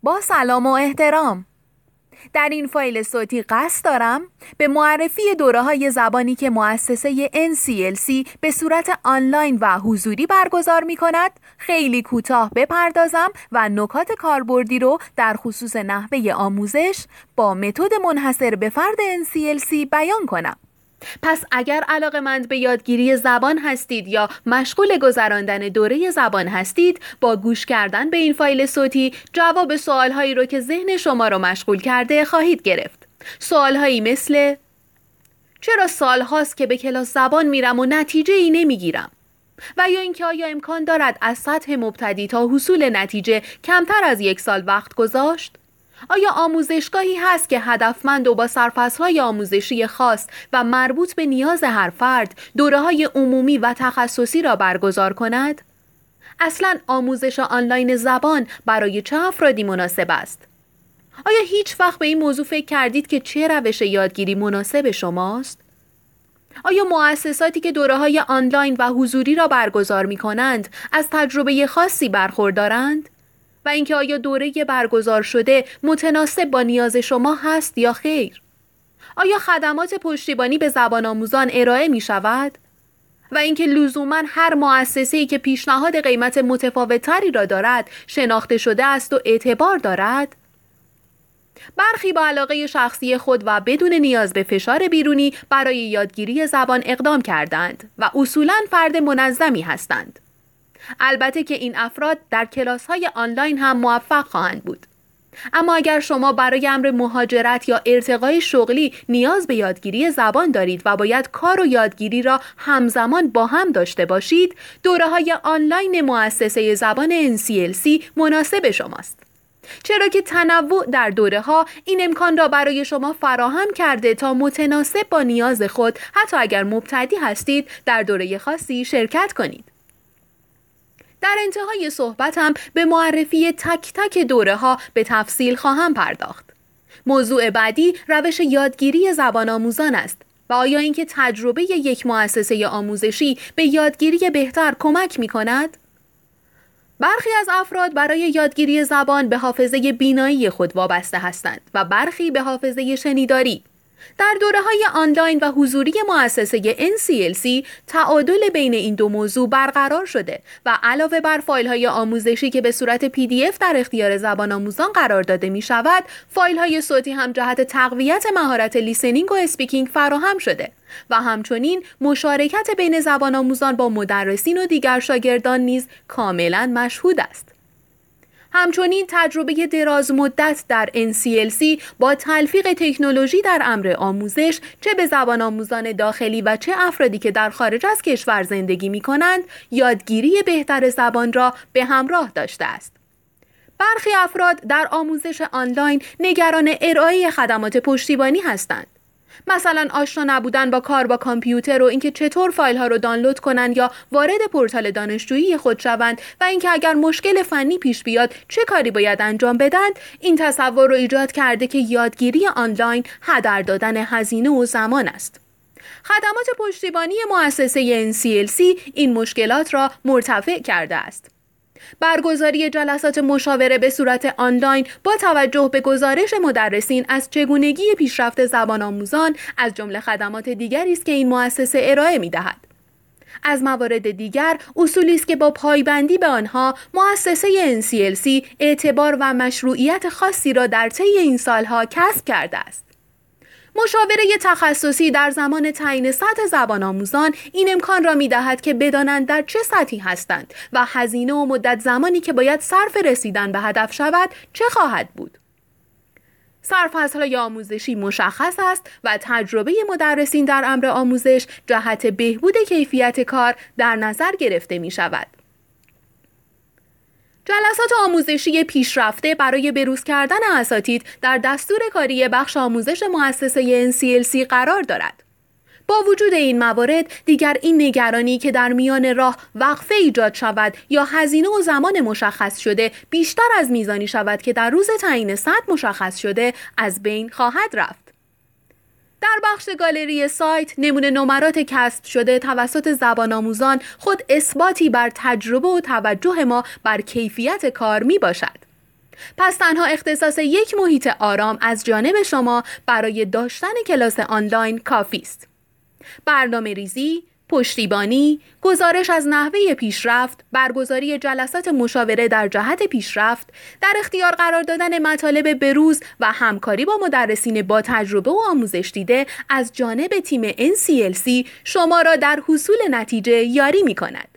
با سلام و احترام. در این فایل صوتی قصد دارم به معرفی دوره‌های زبانی که مؤسسه NCLC به صورت آنلاین و حضوری برگزار می‌کند خیلی کوتاه بپردازم و نکات کاربردی رو در خصوص نحوه آموزش با متد منحصر به فرد NCLC بیان کنم. پس اگر علاقه‌مند به یادگیری زبان هستید یا مشغول گذراندن دوره زبان هستید، با گوش کردن به این فایل صوتی جواب سوالهایی رو که ذهن شما رو مشغول کرده خواهید گرفت. سوالهایی مثل: چرا سال هاست که به کلاس زبان میرم و نتیجه ای نمیگیرم؟ و یا اینکه آیا امکان دارد از سطح مبتدی تا حصول نتیجه کمتر از 1 سال وقت گذاشت؟ آیا آموزشگاهی هست که هدفمند و با سرفصل‌های آموزشی خاص و مربوط به نیاز هر فرد دوره‌های عمومی و تخصصی را برگزار کند؟ اصلاً آموزش آنلاین زبان برای چه افرادی مناسب است؟ آیا هیچ وقت به این موضوع فکر کردید که چه روش یادگیری مناسب شماست؟ آیا مؤسساتی که دوره‌های آنلاین و حضوری را برگزار می‌کنند از تجربه خاصی برخوردارند؟ و اینکه آیا دوره برگزار شده متناسب با نیاز شما هست یا خیر؟ آیا خدمات پشتیبانی به زبان آموزان ارائه می شود؟ و اینکه لزوماً هر مؤسسه‌ای که پیشنهاد قیمت متفاوت‌تری را دارد شناخته شده است و اعتبار دارد؟ برخی با علاقه شخصی خود و بدون نیاز به فشار بیرونی برای یادگیری زبان اقدام کردند و اصولاً فرد منظمی هستند. البته که این افراد در کلاس‌های آنلاین هم موفق خواهند بود. اما اگر شما برای امر مهاجرت یا ارتقای شغلی نیاز به یادگیری زبان دارید و باید کار و یادگیری را همزمان با هم داشته باشید، دوره‌های آنلاین مؤسسه زبان NCLC مناسب شماست. چرا که تنوع در دوره‌ها این امکان را برای شما فراهم کرده تا متناسب با نیاز خود، حتی اگر مبتدی هستید، در دوره خاصی شرکت کنید. در انتهای صحبتم به معرفی تک تک دوره ها به تفصیل خواهم پرداخت. موضوع بعدی روش یادگیری زبان آموزان است و آیا اینکه تجربه یک مؤسسه آموزشی به یادگیری بهتر کمک می کند؟ برخی از افراد برای یادگیری زبان به حافظه بینایی خود وابسته هستند و برخی به حافظه شنیداری. در دوره‌های آنلاین و حضوری مؤسسه NCLC تعادل بین این دو موضوع برقرار شده و علاوه بر فایل‌های آموزشی که به صورت PDF در اختیار زبان آموزان قرار داده می شود، فایل‌های صوتی هم جهت تقویت مهارت لیسنینگ و اسپیکینگ فراهم شده و همچنین مشارکت بین زبان آموزان با مدرسین و دیگر شاگردان نیز کاملاً مشهود است. همچنین تجربه دراز مدت در NCLC با تلفیق تکنولوژی در امر آموزش، چه به زبان آموزان داخلی و چه افرادی که در خارج از کشور زندگی می کنند، یادگیری بهتر زبان را به همراه داشته است. برخی افراد در آموزش آنلاین نگران ارائه خدمات پشتیبانی هستند. مثلا آشنا نبودن با کار با کامپیوتر و اینکه چطور فایل ها رو دانلود کنند یا وارد پورتال دانشجویی خود شوند و اینکه اگر مشکل فنی پیش بیاد چه کاری باید انجام بدند، این تصور رو ایجاد کرده که یادگیری آنلاین هدر دادن هزینه و زمان است. خدمات پشتیبانی مؤسسه NCLC این مشکلات را مرتفع کرده است. برگزاری جلسات مشاوره به صورت آنلاین با توجه به گزارش مدرسین از چگونگی پیشرفت زبان آموزان از جمله خدمات دیگری است که این مؤسسه ارائه می‌دهد. از موارد دیگر اصولی است که با پایبندی به آنها مؤسسه NCLC اعتبار و مشروعیت خاصی را در طی این سالها کسب کرده است. مشاوره تخصصی در زمان تعیین سطح زبان آموزان این امکان را می‌دهد که بدانند در چه سطحی هستند و هزینه و مدت زمانی که باید صرف رسیدن به هدف شود چه خواهد بود. سرفصل‌های آموزشی مشخص است و تجربه مدرسین در امر آموزش جهت بهبود کیفیت کار در نظر گرفته می‌شود. جلسات آموزشی پیشرفته برای بروز کردن اساتید در دستور کاری بخش آموزش مؤسسه NCLC قرار دارد. با وجود این موارد دیگر این نگرانی که در میان راه وقفه ایجاد شود یا هزینه و زمان مشخص شده بیشتر از میزانی شود که در روز تعیین سطح مشخص شده از بین خواهد رفت. در بخش گالری سایت نمونه نمرات کسب شده توسط زبان آموزان خود اثباتی بر تجربه و توجه ما بر کیفیت کار می باشد. پس تنها اختصاص یک محیط آرام از جانب شما برای داشتن کلاس آنلاین کافی است. برنامه ریزی، پشتیبانی، گزارش از نحوه پیشرفت، برگزاری جلسات مشاوره در جهت پیشرفت، در اختیار قرار دادن مطالب بروز و همکاری با مدرسین با تجربه و آموزش دیده از جانب تیم NCLC شما را در حصول نتیجه یاری می‌کند.